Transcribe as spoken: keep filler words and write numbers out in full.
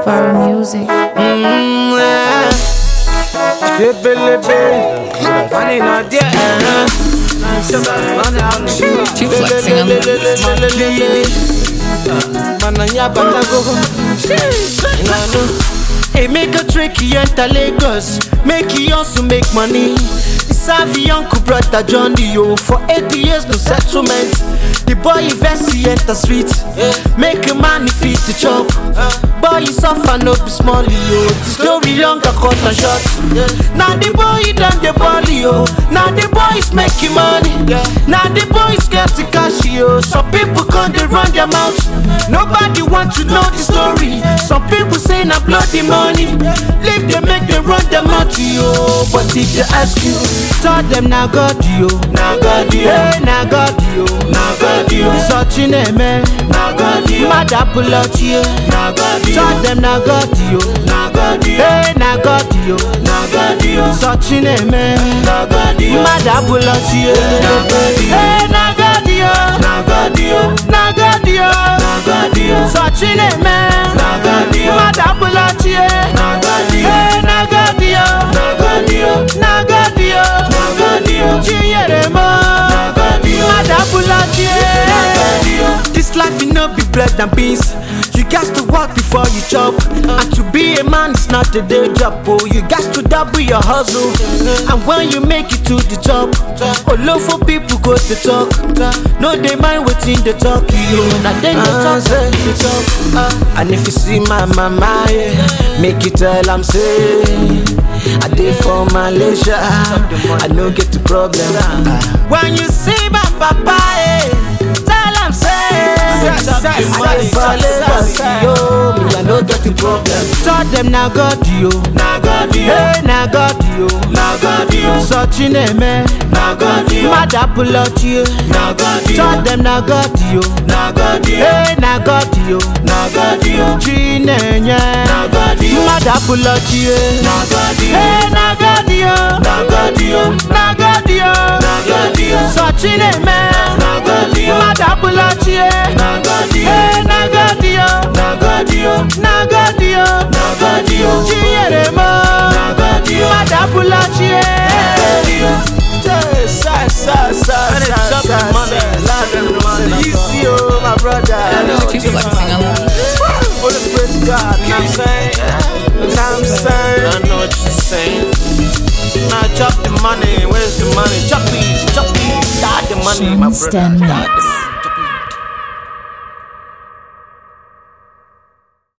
Power Music. Mm, yeah. Lebe, lebe. Money not there. Keep flexing on the Hey, make a trick, he enter Lagos. Make he also make money. Savvy uncle brother John Dio. For eighty years no settlement. The boy invest he enter street. Make a man feed the chop. Boy you suffer no be small yo. The story longer cut and short. Now the boy done the ball yo. Now the boy is making money. Now the boy is getting cash yo. Some people can't they run their mouth. Nobody want to know the story. Some people say na bloody money. Leave them make them run their mouth yo. But if they ask you, tell them na God yo. Na God yo. Hey na God yo. Na God yo. Such in a man. Na God yo. Mad apple out yo. Na God yo. Tell them na God yo. Na God yo. Hey na God yo. Na God yo. Such in a man. Na God yo. Mad apple out yo. Na God yo. Hey na God yo. Na God yo. Na God yo. Na God yo. Such in a man. Na God yo. Mad apple out yo. Na God yo. Hey na God yo. Na God yo. Na God yo. Na God yo. Chiyeremo. Na God yo. Mad apple out yo. Na God yo. This life you know be bread and beans. You got to work before you chop. And to be a man is not a day job. Oh, you got to double your hustle. And when you make it to the top, oh, low for people go to talk. No, they mind waiting the talk. You now then they talk, they talk. And if you see my mama, yeah, make it tell I'm saying I did for Malaysia. I no get the problem. When you see my papa, yeah, tell I'm saying I did for Lagos, yo. Me I no get the problem. Tell them na God yo. Na God yo. Hey na God yo. Na God yo. Such in a man. Na God yo. Mad apple out yo. Na God yo. Tell them na God yo. Na God yo. Hey na God yo. Na God yo. Chinenya. Na God yo. Mad apple out yo. Na God yo. Hey na God yo. Na God yo. Na God yo. Na God yo. Such in a man. Na God yo. Mad apple out yo. Na God yo. Hey na God yo. Na God yo. Na God yo. Na God yo. Chiyeremo. Na God yo. Mad apple out yo. Na God yo. Sa sa sa sa sa money. Easy oh my brother. Keep flexing on the Oh the praise God. You know what I'm saying? You know what I'm saying? I know what you're saying. Now chop the money. Where's the money? Chop these, chop these. Got the money, my brother. Mix.